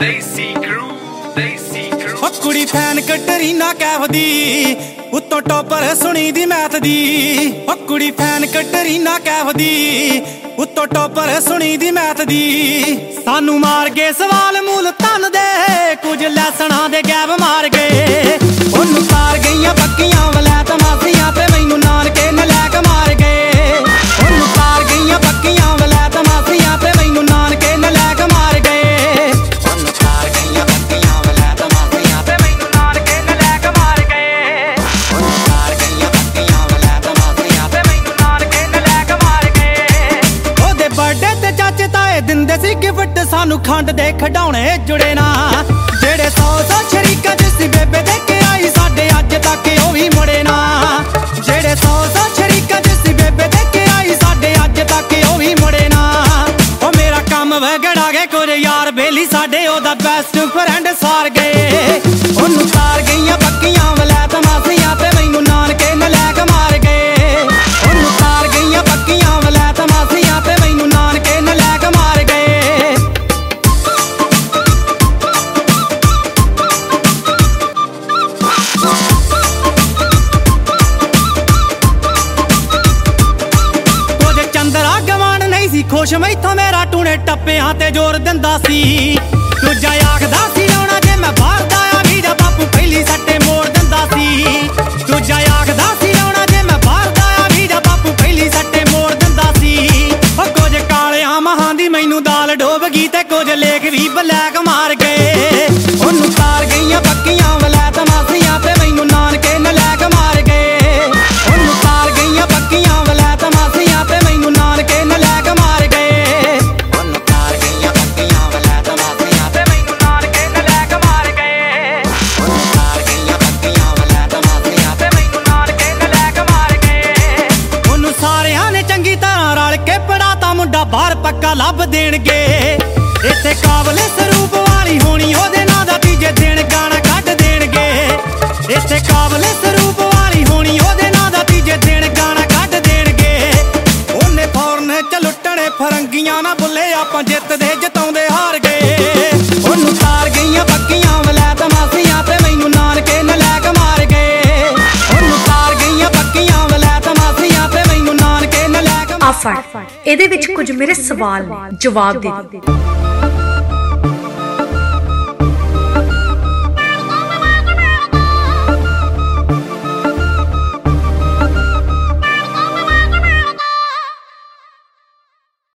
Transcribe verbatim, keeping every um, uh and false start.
कुड़ी फैन कटरीना कैफ दी उत्तों टॉपर सुनी दी मैथ दी। कुड़ी फैन कटरीना कैफ दी उत्तों टॉपर सुनी दी मैथ दी। सानू मार गए सवाल मूल तन दे कुछ लैसना दे गैब मार गए। ओनू तार गईयां पक्कियां वलैत मासियां ते मैनू नानके नलैक मार गए। ओनू तार गईयां पक्कियां वलैत मासियां ते मैनू नानके नलैक मार गए। ओनू तार गईयां पक्कियां वलैत मासियां ते मैनू नानके नलैक मार गए। ओनू तार गईयां पक्कियां वलैत मासियां ते मैनू नानके नलैक मार गए। ओदे बर्थडे ते चाचे ताए दिंदे सी गिफ्ट सानू खंड दे खिडौणे जुड़े ना। जेड़े सौ सौ शरीका जिसी बेबे दे के आई साडे अज तक ओ भी मुड़े ना। जेड़े सौ सौ शरीका जिसी बेबे दे के आई साडे अज तक ओ भी मुड़े ना। ओ मेरा काम वगड़ा गए कुछ यार बेली साडे ओदा बेस्ट फ्रेंड सार गए। ओनू तार गईयां पक्कियां वलैत मासियां ते मैनू नानके नलैक मार गए। ओनू तार गईयां पक्कियां वलैत मासियां ते मैनू नानके नलैक मार गए। खुश मैथों मेरा टूने टप्पियां ते जोर दिंदा सी। दूजा आखदा सी आउणा जे मैं बाहर दा आ वीजा बापू पहली सट्टे मोड़ दिंदा सी। दूजा आखदा सी आउणा जे मैं बाहर दा आ वीजा बापू पहली सट्टे मोड़ दिंदा सी। ओ कुछ कालियां महां दी मैनू दाल डोब गई ते कुछ लेख भी ब्लैक मार गए। ओनू तार गईयां पक्कियां वलैत मासियां ते मैनू नानके नलैक मार गए। ओनू तार गईयां पक्कियां वलैत मासियां ते मैनू नानके नलैक मार गए। बाहर पक्का लभ देणगे इत्थे काबले सरूप वाली होनी ओदे नां दा तीजे दिन गाना कढ देणगे। इत्थे काबले सरूप वाली होनी ओदे नां दा तीजे दिन गाना कढ देणगे। ओने फौरन च लुट्टणे फरंगियां ना बुल्ले आपां जितदे जिताउंदे हार गए। ओनू तार गईयां पक्कियां वलैत मासियां ते मैनू नानके नलैक मार गए। ओनू तार गईयां पक्कियां वलैत मासियां ते मैनू नानके नलैक। ਇਹਦੇ ਵਿੱਚ ਕੁਝ ਮੇਰੇ ਸਵਾਲ ਨੇ, ਜਵਾਬ ਦੇ ਦਿਓ।